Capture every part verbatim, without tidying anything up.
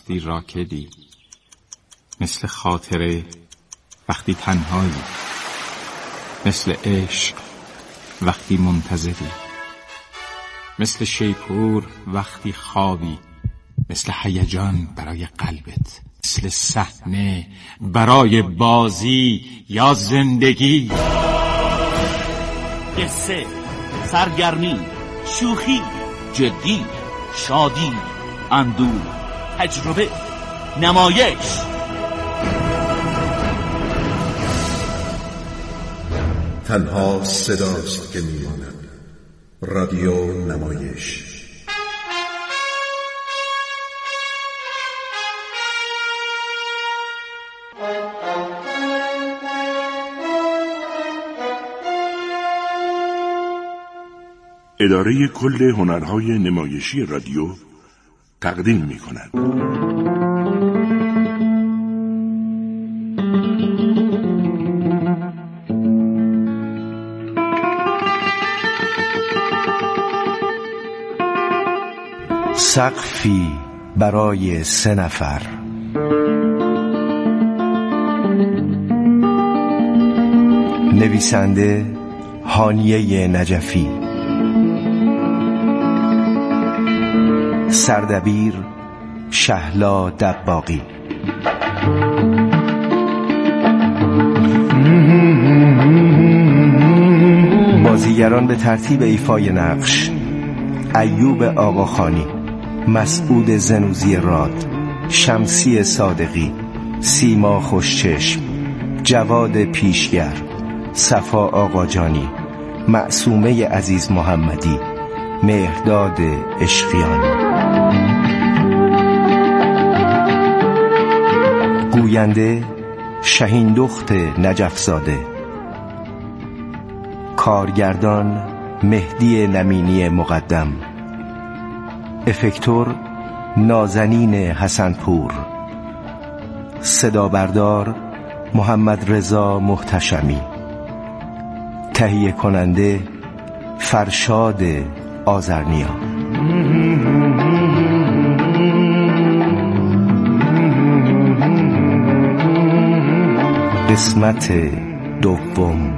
وقتی راکدی، مثل خاطره وقتی تنهایی، مثل عشق وقتی منتظری، مثل شیپور وقتی خوابی، مثل هیجان برای قلبت، مثل صحنه برای بازی یا زندگی. قصه، سرگرمی، شوخی، جدی، شادی، اندوه، تجربه، نمایش. تنها صداست که میماند. رادیو نمایش. اداره کل هنرهای نمایشی رادیو تقدیم می کند. سقفی برای سه نفر. نویسنده هانیه نجفی، سردبیر شهلا دباغی. بازیگران به ترتیب ایفای نقش: ایوب آقاخانی، مسعود زنوزی راد، شمسی صادقی، سیما خوشچشم، جواد پیشگر، صفا آقاجانی، معصومه عزیز محمدی، مهرداد عشقیانی. گوینده شهین دخت نجفزاده. کارگردان مهدی نمینی مقدم. افکتور نازنین حسنپور. صدا بردار محمد رضا محتشمی. تهیه کننده فرشاد آذرنیا. قسمت دوم.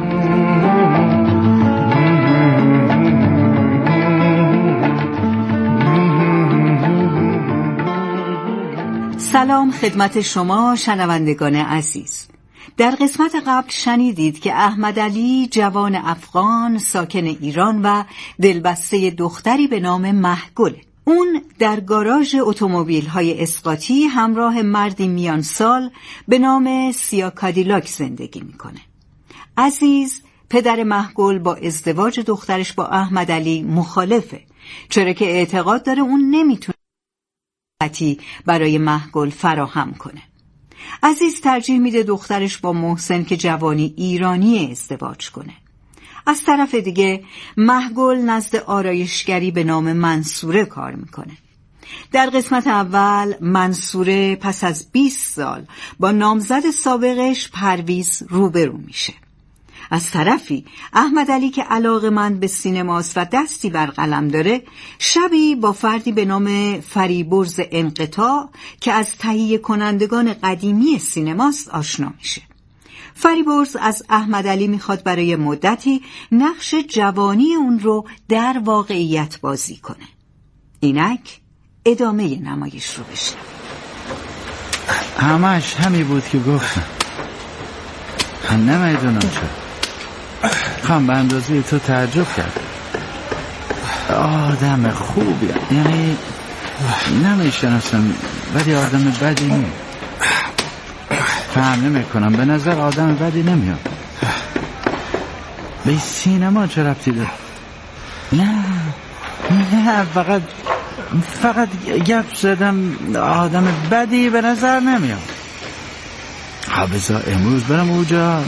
سلام خدمت شما شنوندگان عزیز. در قسمت قبل شنیدید که احمدعلی جوان افغان ساکن ایران و دلبسته دختری به نام مهگل. اون در گاراژ اتومبیل‌های اسقاطی همراه مردی میان سال به نام سیا کادیلاک زندگی میکنه. عزیز پدر مهگل با ازدواج دخترش با احمدعلی مخالفه، چرا که اعتقاد داره اون نمیتونه برای مهگل فراهم کنه. عزیز ترجیح میده دخترش با محسن که جوانی ایرانی ازدواج کنه. از طرف دیگه مهگل نزد آرایشگری به نام منصوره کار میکنه. در قسمت اول منصوره پس از بیست سال با نامزد سابقش پرویز روبرو میشه. از طرفی احمدعلی که علاقه‌مند به سینماست و دستی بر قلم داره، شبی با فردی به نام فریبرز انقطاع که از تهیه کنندگان قدیمی سینماست آشنا میشه. فریبرز از احمدعلی میخواد برای مدتی نقش جوانی اون رو در واقعیت بازی کنه. اینک ادامه نمایش رو بشنویم. همش همی بود که گفتم. هم نمیدونم چرا. خواهم به اندازه تو تعجب کرد. آدم خوبی، یعنی نمیشناسم ولی آدم بدی نیم. فهم نمی کنم، به نظر آدم بدی نمیاد. به سینما چه ربطی داره؟ نه نه فقط فقط گپ زدم، آدم بدی به نظر نمیاد. حافظا امروز برم اونجا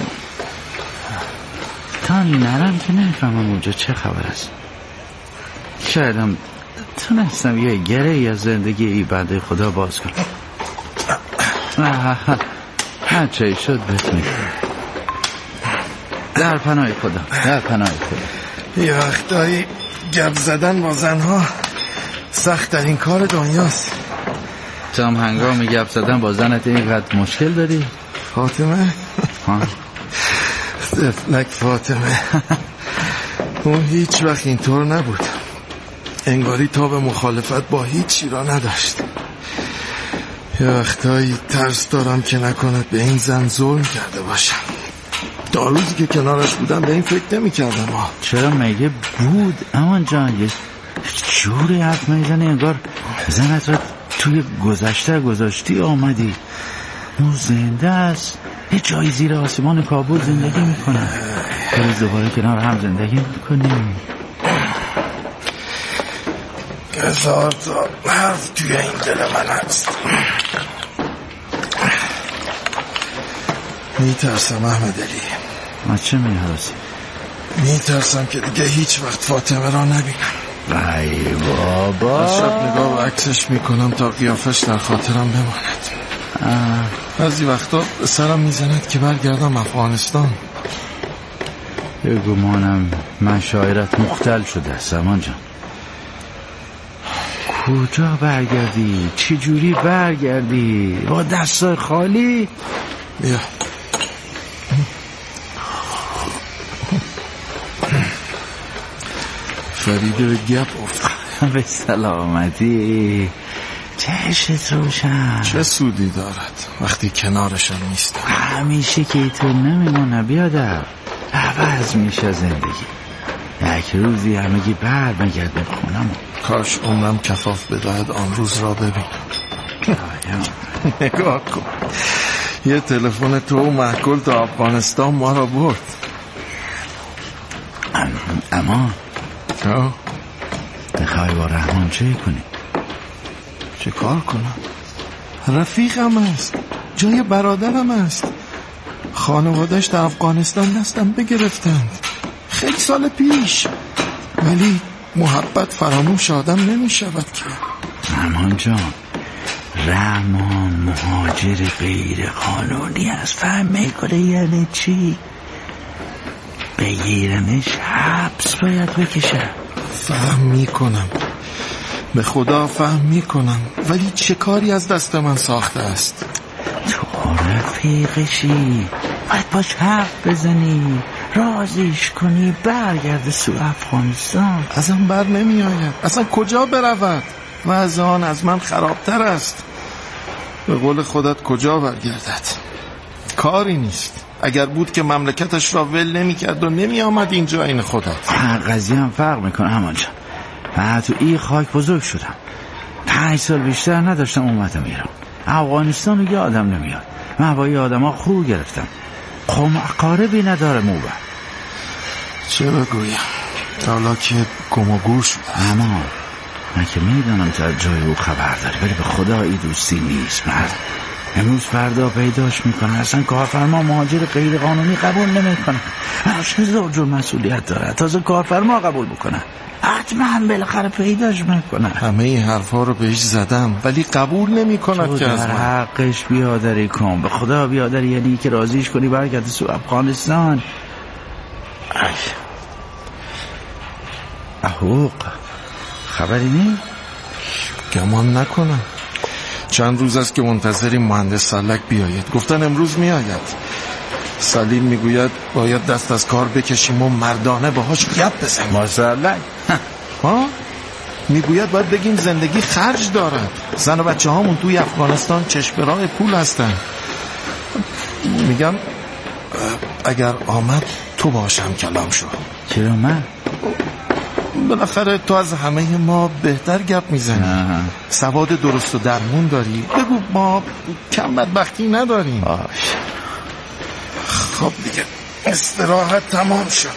تا نرم که نمیفهمم اونجا چه خبر است. شایدم تونستم یه گره یا زندگی ای بنده خدا باز کنم. هر چه شد بهت میگم. در پناه خدا، در پناه خدا. یه وقتایی گپ زدن با زنها سخت در این کار دنیاست. تو هم هنگام گپ زدن با زنت اینقدر مشکل داری؟ فاطمه؟ دفلک فاطمه اون هیچ وقت اینطور نبود. انگاری تا به مخالفت با هیچی را نداشت. یه وقتایی ترس دارم که نکند به این زن ظلم کرده باشم. تا روزی که کنارش بودم به این فکر نمی کردم. چرا مگه بود امان جان؟ یه جوری حرف میزنه انگار زنت را توی گذشته گذاشتی آمدی. اون زنده است، یه جایی زیر آسمان کابل زندگی میکنه. روز دوباره کنار هم زندگی میکنیم. هزار تا حرف توی این دل من هست. میترسم احمد علی. ما چه می‌هرسی؟ میترسم که دیگه هیچ وقت فاطمه را نبینم. ای بابا، از شب نگاه و عکسش میکنم تا قیافش در خاطرم بماند. بعضی وقتا سرم میزند که برگردم افغانستان. یه گمانم من شاعرت مختل شده سامان جان. کجا برگردی؟ چی جوری برگردی؟ با دستای خالی؟ بیا فریده به گپ افتاد. به سلامتی. چشت روشن. چه سودی دارد وقتی کنارشم نیستم؟ همیشه که اینطور نمیمونه بیادر. عوض میشه زندگی. یک روزی همگی بر میگرده خونم. کاش عمرم کفاف بدهد آن روز را ببینم. نگاه کن، یه تلفن تو و محکول تا افغانستان ما را برد. ام اما تو میخوای با رحمان چه کنی؟ چه کار کنم؟ رفیقم است، جای برادرم است. خانوادش در افغانستان دستم بگرفتند خیلی سال پیش، ولی محبت فراموش آدم نمی شود که. رحمان جان، رحمان مهاجر غیر قانونی است. فهم میکنه یعنی چی؟ بگیرنش حبس باید بکشه. فهم میکنم، به خدا فهم میکنم، ولی چه کاری از دست من ساخته است؟ تو رفیقشی، باید باش حرف بزنی، رازیش کنی برگرد سو افغانستان. ازم بر نمی آید، اصلا کجا برود؟ و از آن از من خرابتر است. به قول خودت کجا برگردد؟ کاری نیست. اگر بود که مملکتش را ول نمی کرد و نمی آمد اینجا این خودت. قضیه هم فرق میکنه همان جان. من تو این خاک بزرگ شدم، پنج سال بیشتر نداشتم اومدم ایران. افغانستان رو یادم نمیاد. من با یه آدم ها خو گرفتم. قوم اقاربی نداره موبر. چه بگویم؟ حالا که گم و گور شده. اما من که میدونم تا جای او خبر داری، ولی به خدا این دوستی نیست. مرد امروز فردا پیداش میکنه. اصلا کارفرما مهاجر غیر قانونی قبول نمیکنه. هر هزار جور مسئولیت داره. تازه کارفرما قبول بکنه حتما بالاخره پیداش میکنه. همه این حرفا رو بهش زدم ولی قبول نمیکنه که از من. حقش بیادری کن، به خدا بیادری، یعنی که راضیش کنی برگرده سو افغانستان. احوق خبری نی؟ گمان نکنم. چند روز است که منتظریم مهندس سلک بیاید. گفتن امروز میآید. سلیم میگوید باید دست از کار بکشیم و مردانه باهاش گپ بزنیم. ما سلک ها؟ میگوید باید بگیم زندگی خرج دارد. زن و بچه هامون توی افغانستان چشم راه پول هستن. میگم اگر آمد تو باشم کلام شو. چرا من؟ بالاخره تو از همه ما بهتر گپ میزنی. سواد درست و درمون داری. بگو ما کم بدبختی نداریم. آش. خب دیگه استراحت تمام شد.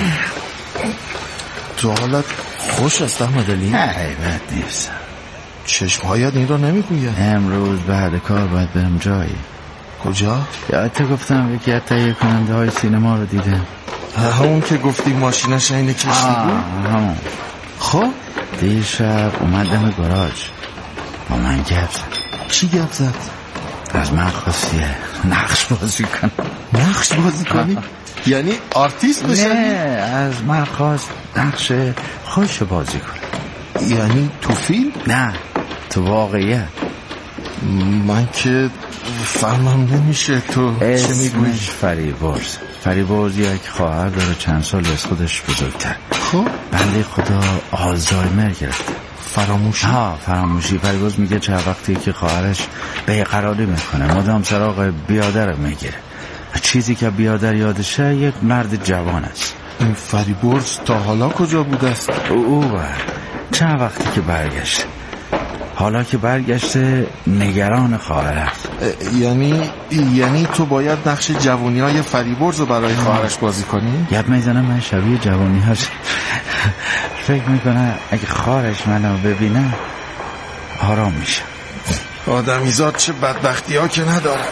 تو حالت خوش است احمد علی؟ نه بد نیست. چشمهایت این را نمیگوید. امروز بعد کار باید برم جایی. کجا؟ یادت گفتم یکی از تهیه کننده های سینما رو دیدم. همون که گفتی ماشینش این کشتی بود؟ همون. خب دیر شب اومدم گاراژ با من گپ زد. چی گپ زد؟ از من خواستی نقش بازی کنم. نقش بازی کنی؟ یعنی آرتیست بشنی؟ نه، از من خواست نقش خوش بازی کنم. یعنی تو فیلم؟ نه، تو واقعیت. من که فهمم نمیشه تو چه میگویی؟ فریبرز فریبرز یک خواهر داره چند سال از خودش بزرگتر. خب بنده خدا آلزایمر گرفته. فراموشی؟ ها فراموشی. فریبرز میگه چه وقتی که خواهرش بیقراری میکنه مدام سراغ بیادر میگیره. چیزی که بیادر یادشه یک مرد جوان است. این فریبرز تا حالا کجا بوده است؟ او چند وقتی که برگشته. حالا که برگشته نگران خواهر است. یعنی یعنی تو باید نقش جوانی های فریبرز رو برای خواهرش بازی کنی؟ یاد میزنم من شبیه جوانی هاش. فکر میکنه اگه خواهرش منو ببینه آرام میشه. آدمیزاد چه بدبختی ها که نداره.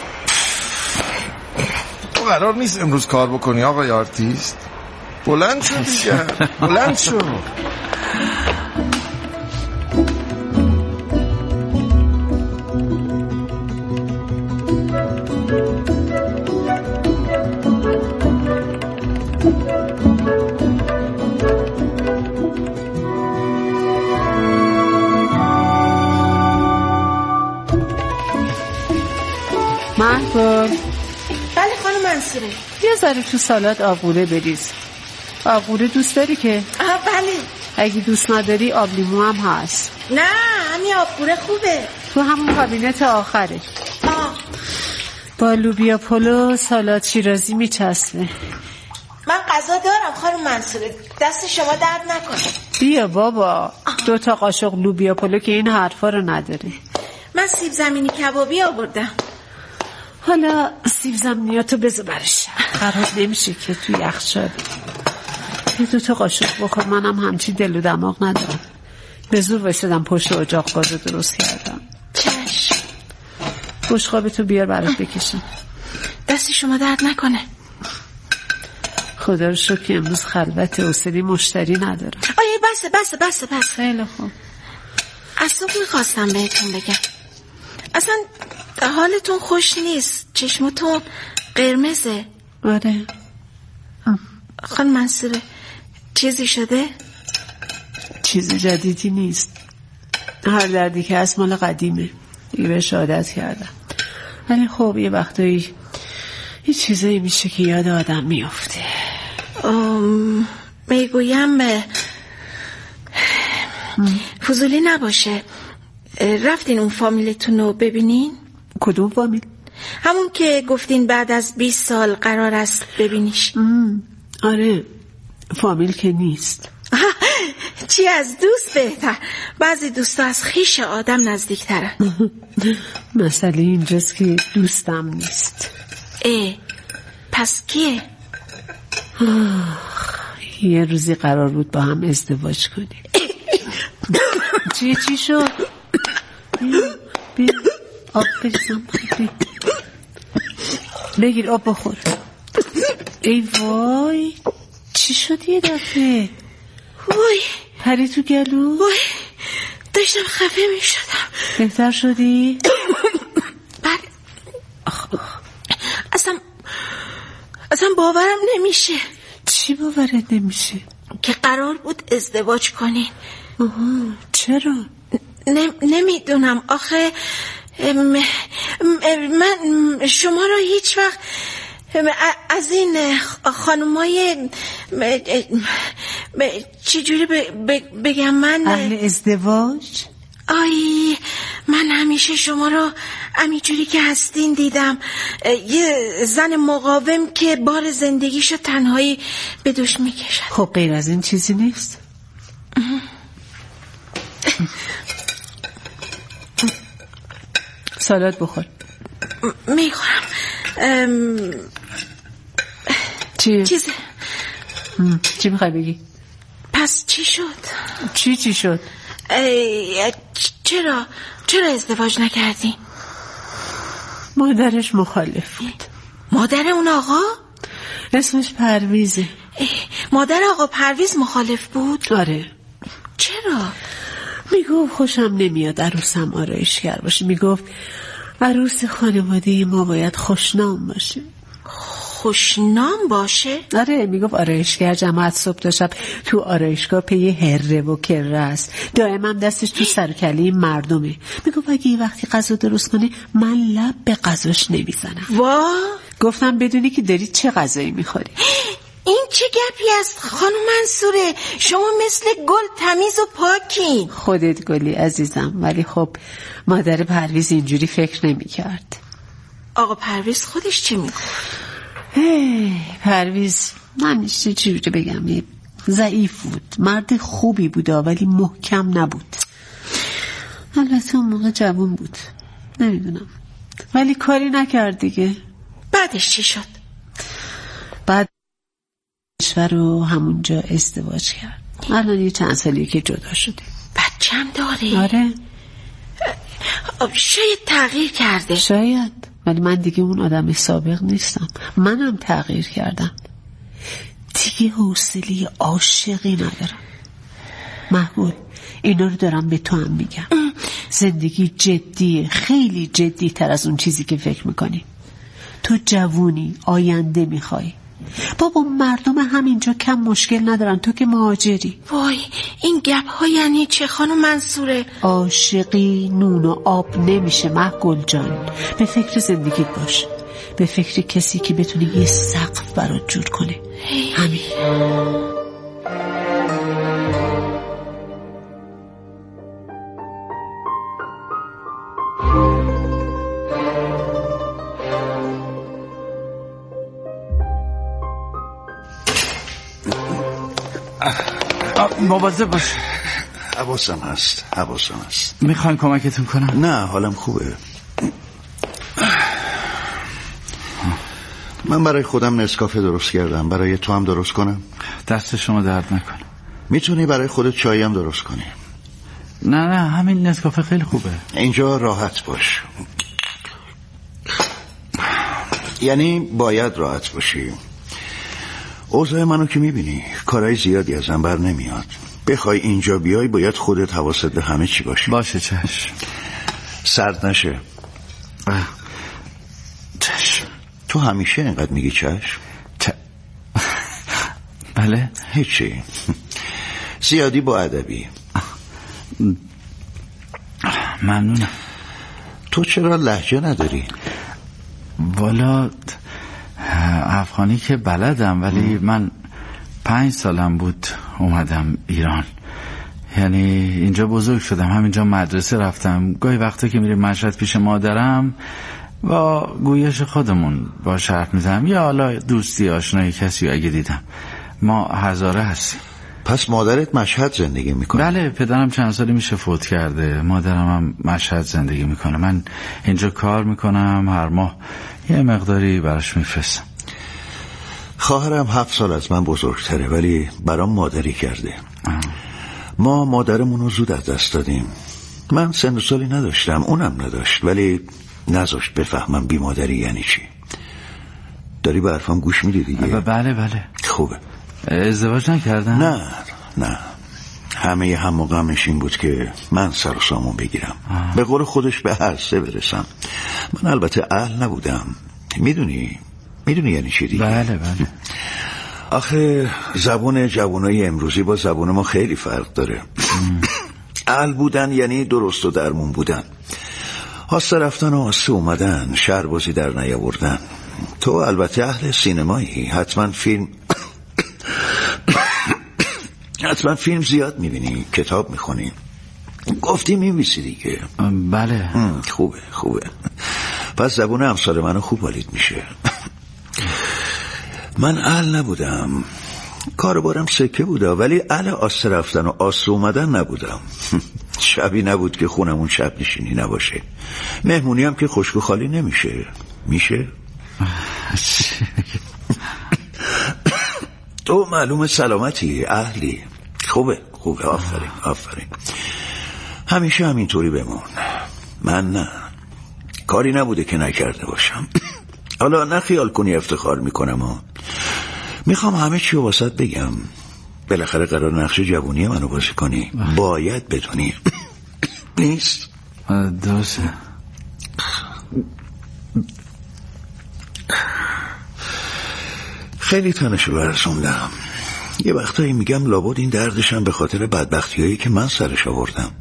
تو قرار نیست امروز کار بکنی آقای آرتیست؟ بلند شو دیگه. بلند شو. محبول. بله خانم منصوره. یه ذره تو سالاد آبگوره بریز. آبگوره دوست داری که؟ آه بله. اگه دوست نداری آب لیمو هم هست. نه همین آبگوره خوبه. تو همون کابینت آخره. آه. با لوبیا پلو سالاد شیرازی میچسبه. من غذا دارم خانم منصوره، دست شما درد نکنه. بیا بابا. دو تا قاشق لوبیا پلو که این حرفا رو نداره. من سیب زمینی کبابی آوردم. حالا سیب زمینیاتو بذار برش. خراب نمیشه که توی یخچال. یه دو تا قاشق بخور، منم همچی دل و دماغ ندارم. به زور وایسادم پشت اجاق گازو درست کردم. چشم. بشقابتو بیار برات بکشم. دست شما درد نکنه. خدا رو شکر که امروز خلوت حوصله مشتری ندارم. آیه بسه بسه بسه بسه. خیلی خوب. از صبح میخواستم بهتون بگم اصلا حالتون خوش نیست، چشمتون قرمزه. آره. خانم منصوره چیزی شده؟ چیز جدیدی نیست. هر دردی که از مال قدیمه، دیگه بهش عادت کردم. ولی خب یه وقتایی یه چیزایی میشه که یاد آدم میافته. میگویم فضولی نباشه، رفتین اون فامیلتون رو ببینین؟ کدوم فامیل؟ همون که گفتین بعد از بیست سال قرار است ببینیش. آره فامیل که نیست. چی از دوست بهتر. بعضی دوستا از خیش آدم نزدیکترن. مسئله اینجاست که دوستم نیست. اه پس کیه؟ یه روزی قرار بود با هم ازدواج کنیم. چی چی شد؟ بیا آب بریزم. بگیر آب بخور. ای وای چی شد یه دفعه؟ وای پری تو گلو؟ وای داشتم خفه می شدم. بهتر شدی؟ بله. اصلا اصلا باورم نمیشه. چی باورت نمیشه؟ که قرار بود ازدواج کنین. چرا؟ نمیدونم آخه ام من شما را هیچ وقت از این خانومای چجوری بگم من اهل ازدواج؟ آی من همیشه شما را همینجوری که هستین دیدم، یه زن مقاوم که بار زندگیشو تنهایی به دوش میکشد. خب غیر از این چیزی نیست؟ سالاد بخور. میخورم. ام... چی؟ چیز چی میخوای بگی؟ پس چی شد؟ چی چی شد؟ ای... چرا چرا ازدواج نکردی؟ مادرش مخالف بود. مادر اون آقا؟ اسمش پرویزه. مادر آقا پرویز مخالف بود؟ آره. چرا؟ میگفت خوشم نمیاد عروسم آرایشگر باشه. میگفت عروس خانواده ما باید خوشنام باشه. خوشنام باشه؟ آره، میگفت آرایشگر جماعت صبح تا شب تو آرایشگاه پی هره و کره است، دائما دستش تو سر کله مردمه. میگفت اگه یه وقتی غذا درست کنه من لب به غذاش نمیزنم. وا، گفتم بدونی که داری چه غذایی میخوری. این چه گپی است خانم منصوره؟ شما مثل گل تمیز و پاکین. خودت گلی عزیزم، ولی خب مادر پرویز اینجوری فکر نمیکرد. آقا پرویز خودش چی میگه؟ پرویز من چی بگم، ضعیف بود، مرد خوبی بود ولی محکم نبود. البته اون موقع جوان بود، نمیدونم، ولی کاری نکرد دیگه. بعدش چی شد؟ بعد کشور رو همونجا ازدواج کرد. الان یه چند سالیه که جدا شده. بچه‌م داره؟ آره. شاید تغییر کرده. شاید، ولی من دیگه اون آدم سابق نیستم. منم تغییر کردم دیگه، حوصله عاشقی ندارم. محمود اینا رو دارم به تو هم میگم. زندگی جدیه، خیلی جدی تر از اون چیزی که فکر میکنی. تو جوونی، آینده میخوای. بابا مردم همینجا کم مشکل ندارن، تو که مهاجری. وای این گپ ها یعنی چه خانم منصوره؟ عاشقی نون و آب نمیشه محگل جان. به فکر زندگیت باش، به فکر کسی که بتونه یه سقف برات جور کنه. همین. مواظب باش. حواسم هست حواسم هست. میخواین کمکتون کنم؟ نه حالم خوبه. من برای خودم نسکافه درست کردم، برای تو هم درست کنم؟ دست شما درد نکنه. میتونی برای خودت چای هم درست کنی؟ نه نه همین نسکافه خیلی خوبه. اینجا راحت باش، یعنی باید راحت باشی. اوضاع منو که میبینی، کارهای زیادی ازم بر نمیاد. بخوای اینجا بیای باید خودت حواست به همه چی باشه. باشه چشم. سرد نشه. چشم. تو همیشه اینقدر میگی چشم؟ چ... بله. هیچی، زیادی با ادبی. ممنونم. تو چرا لهجه نداری؟ والا افغانی که بلدم، ولی من پنج سالم بود اومدم ایران. یعنی اینجا بزرگ شدم، همینجا مدرسه رفتم. گاهی وقتا که میریم مشهد پیش مادرم با گویش خودمون با حرف میزنم، یا حالا دوستی آشنایی کسی اگه دیدم. ما هزاره هستیم. پس مادرت مشهد زندگی میکنه؟ بله، پدرم چند سالی میشه فوت کرده، مادرم هم مشهد زندگی میکنه. من اینجا کار میکنم، هر ماه یه مقداری براش میفرستم. خواهرم هفت سال از من بزرگتره ولی برام مادری کرده. آه. ما مادرمون رو زود از دست دادیم. من سن و سالی نداشتم، اونم نداشت، ولی نذاشت بفهمم بی مادری یعنی چی. داری به حرفم گوش میدی دیگه؟ بله بله. خوبه. ازدواج نکردن؟ نه نه، همه هم و غمش این بود که من سر و سامون بگیرم. آه. به قول خودش به عرصه برسم. من البته اهل نبودم. میدونی میدونی یعنی چی دیگه؟ بله بله. آخه زبون جوانای امروزی با زبون ما خیلی فرق داره. اهل بودن یعنی درست و درمون بودن، هاسته رفتن و هاسته اومدن، شهربازی در نیاوردن. تو البته اهل سینمایی، حتما فیلم حتما فیلم زیاد میبینی، کتاب میخونی. گفتی میمیسی دیگه؟ بله. خوبه خوبه. پس زبون امثال منو خوب حالیت میشه. من اهل نبودم، کاربارم سکه بوده، ولی اهل آسته رفتن و آسته اومدن نبودم. شبی نبود که خونمون شب نشینی نباشه. مهمونی هم که خشک و خالی نمیشه. میشه؟ تو معلوم سلامتی، اهلی. خوبه خوبه. آفرین آفرین. همیشه همینطوری بمون. من نه، کاری نبوده که نکرده باشم. حالا نه خیال کنی افتخار میکنم ها. میخوام همه چی رو واسط بگم. بالاخره قرار نقش جوونی منو بازی کنی، باید بدونی. نیست؟ درسته. خیلی تنشو برسوندم. یه وقتایی میگم لابد این دردشم به خاطر بدبختیایی که من سرش آوردم.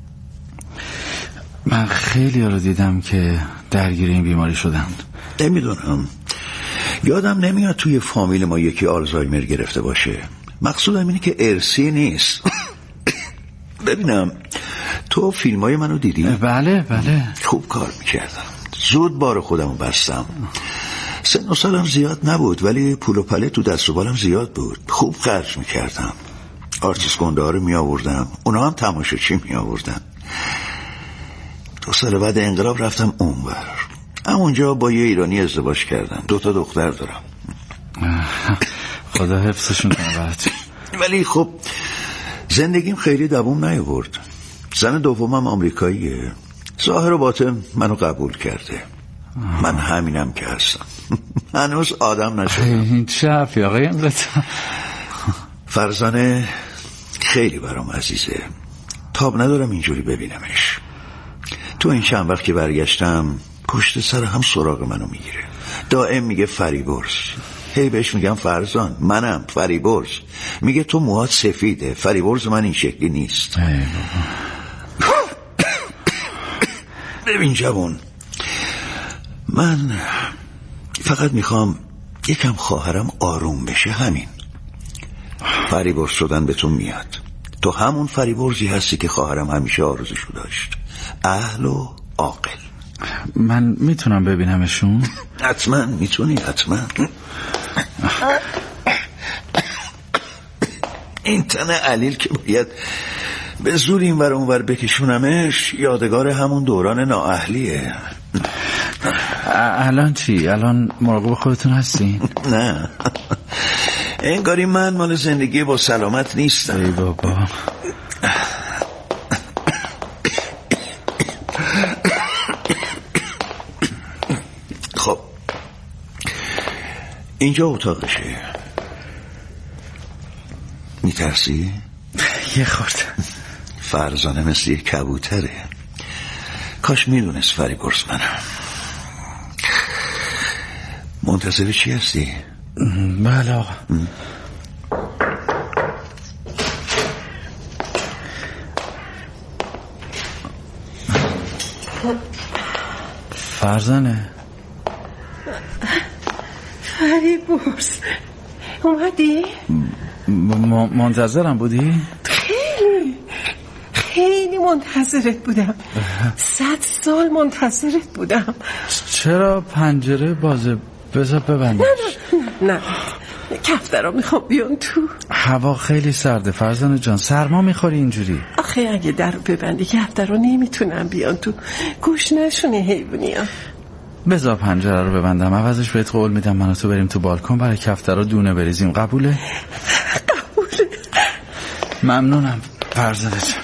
من خیلی رو دیدم که درگیر این بیماری شدن. نمیدونم، یادم نمیاد توی فامیل ما یکی آلزایمر گرفته باشه. مقصودم اینه که ارثی نیست. ببینم تو فیلم های منو دیدی؟ بله بله. خوب کار میکردم، زود بار خودمو بستم. سن و سالم زیاد نبود ولی پول و پله تو دست و بالم زیاد بود. خوب خرج میکردم. آرتیست گنده ها رو می آوردم، اونا هم تماشاچی می آوردن. دو سال بعد انقلاب رفتم اونور. همونجا با یه ایرانی ازدواج کردم. دو تا دختر دارم. خدا حفظشون کنه برات. ولی خب زندگیم خیلی دوام نیاورد. زن دومم آمریکاییه. ظاهر و باطن منو قبول کرده. من همینم که هستم. هنوز آدم نشدم. این چه حرفی آقای امرت؟ فرزانه خیلی برام عزیزه. تاب ندارم اینجوری ببینمش. تو این چند وقت که برگشتم پشت سر هم سراغ منو میگیره. دائم میگه فریبرز. هی بهش میگم فرزان منم فریبرز. میگه تو موهات سفیده، فریبرز من این شکلی نیست. ببین جوان، من فقط میخوام یکم خواهرم آروم بشه، همین. فریبرز شدن به تو میاد. تو همون فریبرزی هستی که خواهرم همیشه آرزوشو داشت، اهل و عاقل. من میتونم ببینمشون؟ حتما میتونی، حتما. این تن علیل که باید به زور این ور اون ور بکشونمش یادگار همون دوران نااهلیه. الان چی؟ الان مراقب خودتون هستین؟ نه، انگاری من مال زندگی با سلامت نیستم. ای بابا. خب اینجا اتاقشه. میترسی؟ یه خورده. فرزانه مثل یه کبوتره. کاش میدونست فریبرز منم. منتظر چی هستی؟ بله آقا. فرزانه فریبرز اومدی؟ منتظرم بودی؟ خیلی خیلی منتظرت بودم. صد سال منتظرت بودم. چرا پنجره بازه؟ بذار ببندش. نه نه نه کفترا میخوام بیان تو. هوا خیلی سرده فرزانه جان، سرما میخوری اینجوری. آخه اگه در رو ببندی کفترا نمیتونم بیان تو، گوش نشونه حیوانی ها. بذار پنجره رو ببندم، عوضش بهت قول میدم من و تو بریم تو بالکن برای کفترا دونه بریزیم. قبوله؟ قبوله. ممنونم فرزانه جان.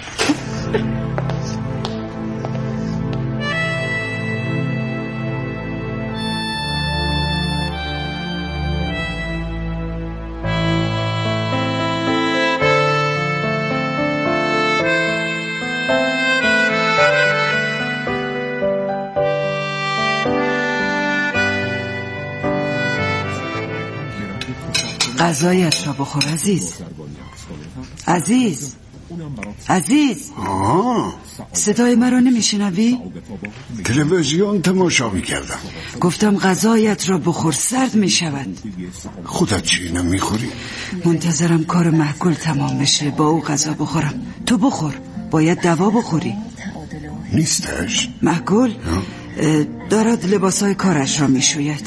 غذایت را بخور عزیز. عزیز عزیز آه. صدای مرا نمیشنوی؟ تلویزیون تماشا میکردم. گفتم غذایت را بخور، سرد میشود. خودت چی نمیخوری؟ منتظرم کار محگل تمام بشه با او غذا بخورم. تو بخور، باید دوا بخوری. نیستش؟ محگل دارد لباسای کارش را میشوید.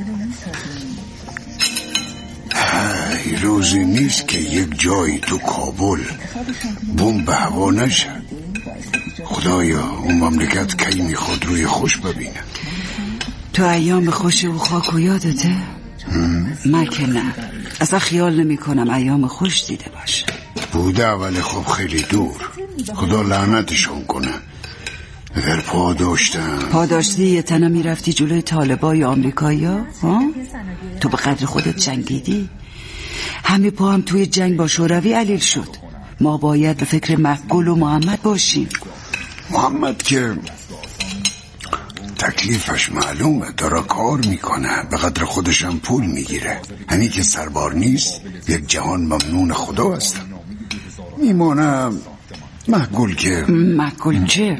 ای روزی نیست که یک جایی تو کابل بوم به هوا نشه. خدایا اون مملکت کی میخواد روی خوش ببینه. تو ایام خوش و خاک و یادته؟ من که نه، اصلا خیال نمی کنم ایام خوش دیده باشه. بوده ولی خب خیلی دور. خدا لعنتشون کنه. اگر پا داشتم پا داشتی یه تنه میرفتی جلوی طالبای آمریکایی ها؟ تو به قدر خودت جنگیدی؟ همه پا هم توی جنگ با شوروی علیل شد. ما باید به فکر محگل و محمد باشیم. محمد که تکلیفش معلومه، داره کار میکنه، به قدر خودشم پول میگیره. همین که سربار نیست، یک جهان ممنون خدا هستم. میمانه محگول که محگول چه؟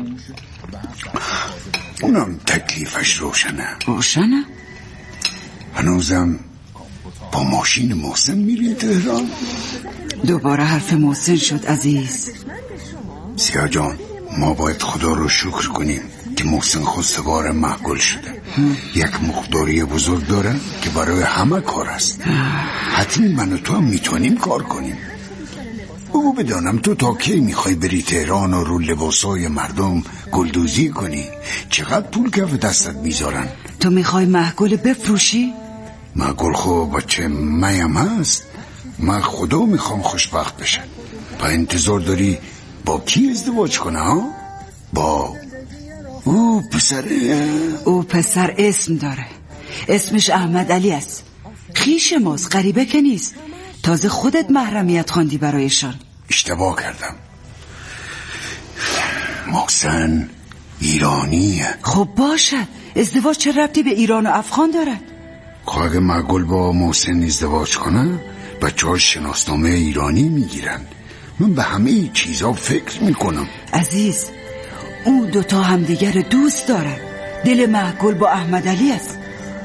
اونم تکلیفش روشنه. روشنه؟ هنوزم با ماشین محسن میرین تهران؟ دوباره حرف محسن شد عزیز. سیاه جان، ما باید خدا رو شکر کنیم که محسن خواستگار محگول شده. یک مقداری بزرگ داره که برای همه کار است. حتمی من و تو هم میتونیم کار کنیم. بگو بدانم تو تا کی میخوای بری تهران و رو لباسای مردم گلدوزی کنی؟ چقدر پول کف دستت میذارن؟ تو میخوای محگول بفروشی؟ محگول خب بچه میم هست. من خدا میخوام خوشبخت بشم. با انتظار داری با کی ازدواج کنه ها؟ با او پسره؟ او پسر اسم داره، اسمش احمد علی است. خیش ماست، غریبه که نیست. تازه خودت محرمیت خواندی برایشان. اشتباه کردم. محسن ایرانیه. خب باشد، ازدواج چه ربطی به ایران و افغان دارد؟ خب اگه محگول با محسن ازدواج کنه بچه ها شناسنامه ایرانی میگیرن. من به همه چیزا فکر میکنم عزیز. اون دوتا همدیگر دوست دارن. دل محگول با احمد علی است.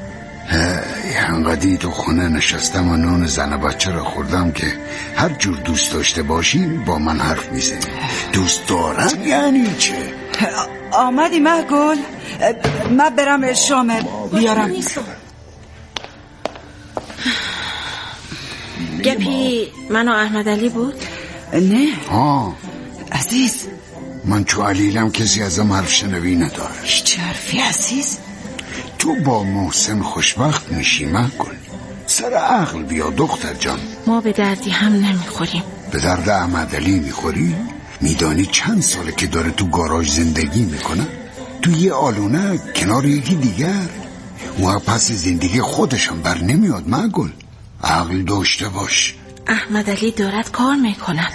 هنقدی تو خونه نشستم و نون زن بچه را خوردم که هر جور دوست داشته باشی با من حرف میزنی. دوست دارم یعنی چه؟ آمدی محگول؟ من برم شام بیارم. گپی من و احمد علی بود؟ نه آه عزیز، من چو علیلم کسی ازم حرف شنوی نداره. هیچ حرفی عزیز. تو با محسن خوشبخت میشی محگول. سر عقل بیا دختر جان. ما به دردی هم نمیخوریم. به درد احمد علی میخوری؟ میدانی چند ساله که داره تو گاراژ زندگی میکنه؟ تو یه آلونه کنار یکی دیگر. و پس زندگی خودشم بر نمیاد محگول. عقل داشته باش. احمد علی دارد کار میکند.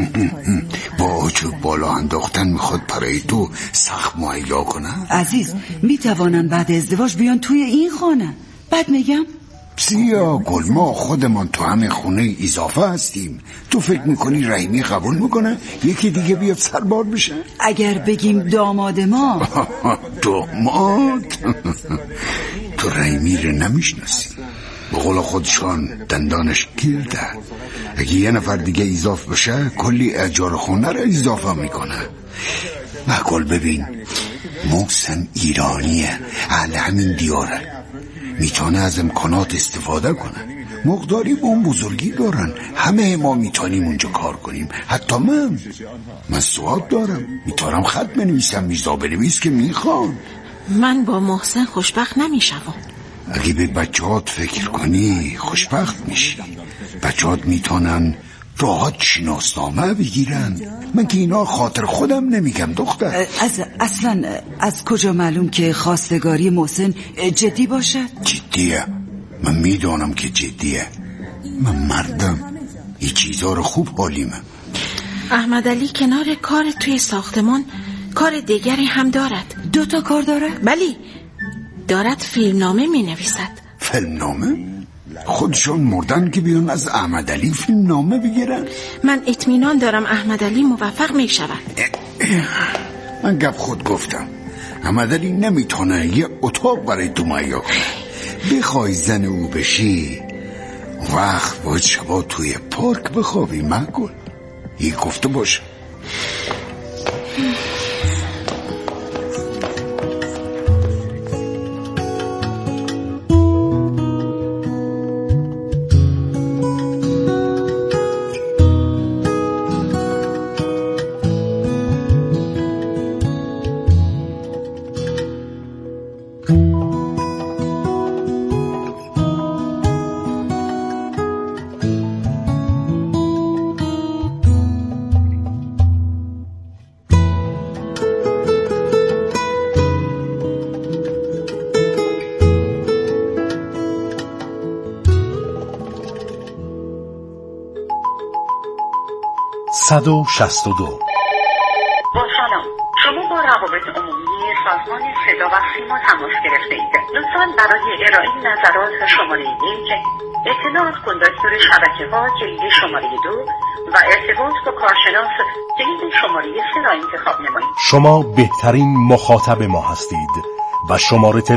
با آجوب بالا انداختن میخواد برای تو سخت مهیا کنه؟ عزیز، میتوانن بعد ازدواج بیان توی این خانه. بعد میگم سیاه گل، ما خودمان تو همه خونه اضافه هستیم. تو فکر میکنی رحیمی قبول میکنه یکی دیگه بیاد سربار بشه؟ اگر بگیم داماد ما. داماد؟ تو رحیمی رو نمیشناسی. به قول خودشان دندانش گرده. اگه یه نفر دیگه اضافه بشه کلی اجار خونه رو اضافه میکنه. محگول ببین، محسن ایرانیه، اهل همین دیاره، میتونه از امکانات استفاده کنه. مقداری به اون بزرگی دارن. همه ما میتونیم اونجا کار کنیم. حتی من من سواد دارم، میتونم خط بنویسم، میزا بنویس که میخوان. من با محسن خوشبخت نمیشم. اگه به بچهات فکر کنی خوشبخت میشی. بچهات میتونن راحت شناسنامه بگیرن. من که اینا خاطر خودم نمیگم دختر. از اصلا از کجا معلوم که خواستگاری محسن جدی باشد؟ جدیه، من میدونم که جدیه. من مردم، این چیزا رو خوب حالیمه. احمد علی کنار کار توی ساختمان کار دیگری هم دارد. دو تا کار دارد؟ بلی، دارد فیلمنامه می نویسد. فیلمنامه؟ خودشون مردن که بیان از احمد علی فیلمنامه بگیرن؟ من اطمینان دارم احمد علی موفق می شود. من گپ خود گفتم. احمد علی نمیتونه یه اتاق برای تو مهیا کنه. بخوای زن او بشی وقت باید شبا توی پارک بخوابی محگول. این گفته باشه. صد و شصت و دو. با سلام، شما با روابط عمومی سازمان صدا و سیما تماس گرفته اید. لطفاً برای ارائه نظرات شماره یک، اطلاعات کندکتور شبکه ها کلید شماره دو و ارتباط با کارشناس کلید شماره سه را انتخاب نمایید. شما بهترین مخاطب ما هستید و شماره